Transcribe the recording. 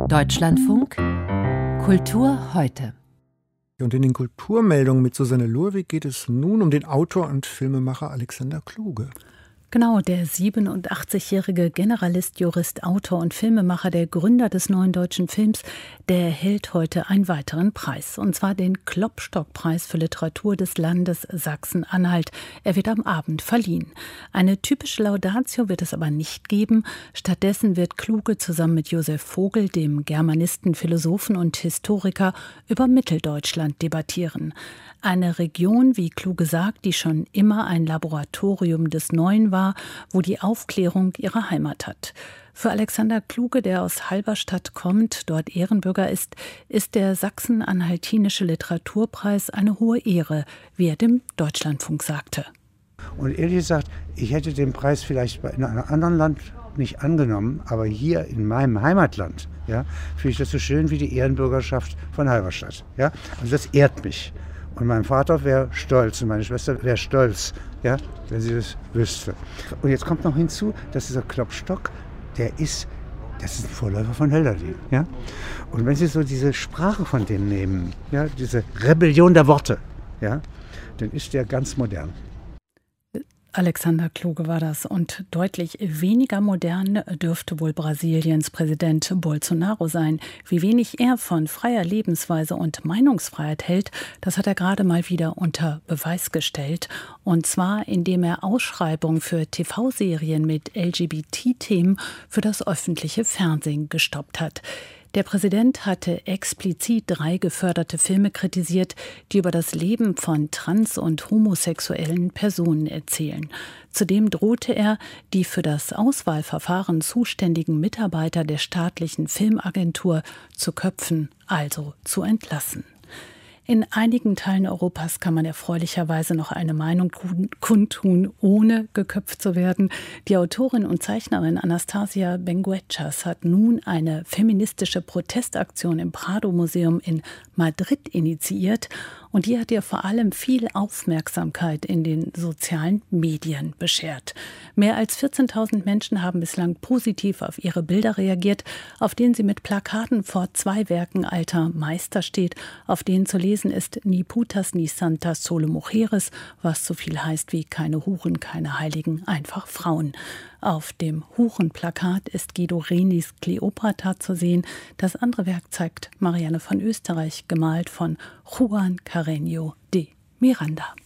Deutschlandfunk Kultur heute. Und in den Kulturmeldungen mit Susanne Lurwig geht es nun um den Autor und Filmemacher Alexander Kluge. Genau, der 87-jährige Generalist, Jurist, Autor und Filmemacher, der Gründer des Neuen Deutschen Films, der erhält heute einen weiteren Preis. Und zwar den Klopstock-Preis für Literatur des Landes Sachsen-Anhalt. Er wird am Abend verliehen. Eine typische Laudatio wird es aber nicht geben. Stattdessen wird Kluge zusammen mit Josef Vogel, dem Germanisten, Philosophen und Historiker, über Mitteldeutschland debattieren. Eine Region, wie Kluge sagt, die schon immer ein Laboratorium des Neuen war, wo die Aufklärung ihre Heimat hat. Für Alexander Kluge, der aus Halberstadt kommt, dort Ehrenbürger ist der Sachsen-Anhaltinische Literaturpreis eine hohe Ehre, wie er dem Deutschlandfunk sagte. Und ehrlich gesagt, ich hätte den Preis vielleicht in einem anderen Land nicht angenommen, aber hier in meinem Heimatland, ja, finde ich das so schön wie die Ehrenbürgerschaft von Halberstadt. Ja? Also das ehrt mich. Und mein Vater wäre stolz und meine Schwester wäre stolz, ja, wenn sie das wüsste. Und jetzt kommt noch hinzu, dass dieser Klopstock, das ist ein Vorläufer von Hölderlin. Ja? Und wenn Sie so diese Sprache von dem nehmen, ja, diese Rebellion der Worte, ja, dann ist der ganz modern. Alexander Kluge war das. Und deutlich weniger modern dürfte wohl Brasiliens Präsident Bolsonaro sein. Wie wenig er von freier Lebensweise und Meinungsfreiheit hält, das hat er gerade mal wieder unter Beweis gestellt. Und zwar, indem er Ausschreibungen für TV-Serien mit LGBT-Themen für das öffentliche Fernsehen gestoppt hat. Der Präsident hatte explizit 3 geförderte Filme kritisiert, die über das Leben von trans- und homosexuellen Personen erzählen. Zudem drohte er, die für das Auswahlverfahren zuständigen Mitarbeiter der staatlichen Filmagentur zu köpfen, also zu entlassen. In einigen Teilen Europas kann man erfreulicherweise noch eine Meinung kundtun, ohne geköpft zu werden. Die Autorin und Zeichnerin Anastasia Benguechas hat nun eine feministische Protestaktion im Prado-Museum in Madrid initiiert. Und die hat ihr vor allem viel Aufmerksamkeit in den sozialen Medien beschert. Mehr als 14.000 Menschen haben bislang positiv auf ihre Bilder reagiert, auf denen sie mit Plakaten vor 2 Werken alter Meister steht, auf denen zu lesen ist Ni putas ni santas solo mujeres, was so viel heißt wie keine Huren, keine Heiligen, einfach Frauen. Auf dem Hurenplakat ist Guido Renis Kleopatra zu sehen. Das andere Werk zeigt Marianne von Österreich, gemalt von Juan Carreño de Miranda.